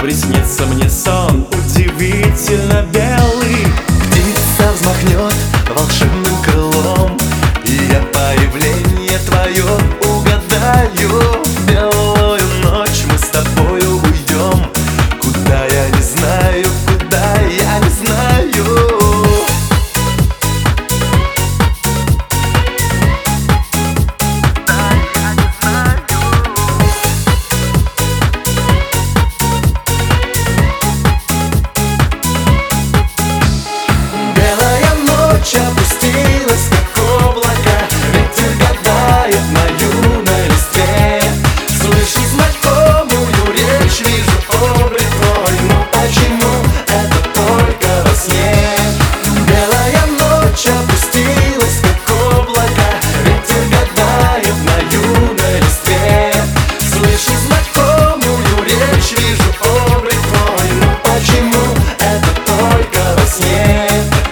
приснится мне сон удивительно белый. Птица взмахнет волшебным крылом, и я появление твое угадаю. В белую ночь мы с тобою уйдем, куда я не знаю, куда я не знаю. Опустилась, как облако, ветер гадает на юной листве. Слышу знакомую речь, вижу облик твой, но почему это только во сне? Белая ночь опустилась, как облако, ветер гадает на юной листве. Слышу знакомую речь, вижу облик твой, но почему это только во сне?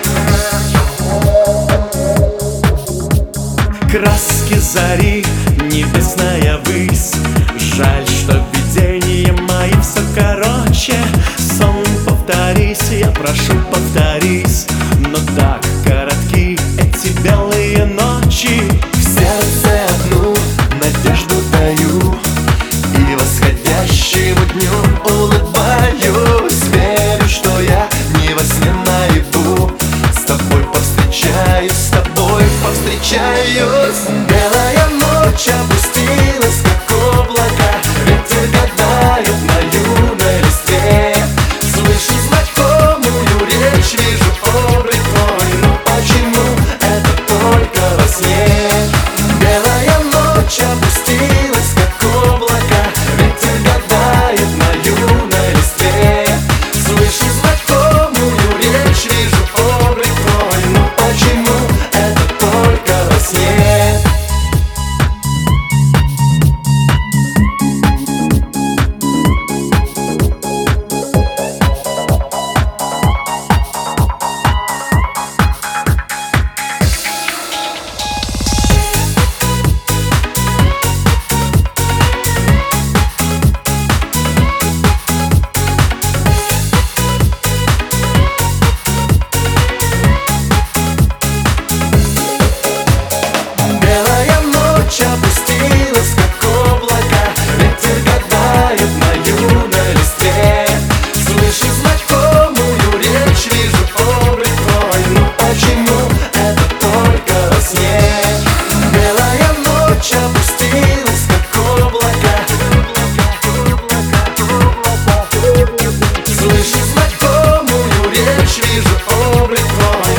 Краски зари, небесная высь. Жаль, что видения мои все короче. Сон, повторись, я прошу, повторись. Но так коротки эти белые ночи. В сердце одну надежду даю, и восходящему дню улыбаюсь. Верю, что я не во сне наяву, с тобой повстречаюсь, с тобой повстречаюсь. Белая ночь опустилась, как облако, ветер гадает на юной листве. Слышу знакомую речь, вижу облик твой, но почему это только во сне? Белая ночь опустилась, как облако, ветер гадает на юной листве. Слышу знакомую речь, вижу облик твой, но почему это только во сне? Опустилась, как облако, ветер гадает на юной листве. Слышу знакомую речь, вижу облик твой, но почему это только во сне? Белая ночь опустилась, как облако. Слышу знакомую речь, вижу облик твой.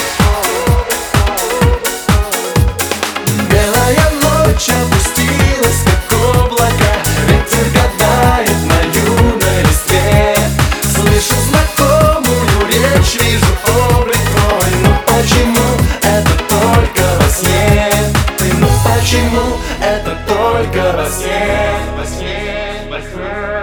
Белая ночь опустилась, как облако, ветер гадает на юной листве. Слышу знакомую речь, вижу облик твой, но почему это только во сне? Ну почему это только во сне? Во сне, во сне.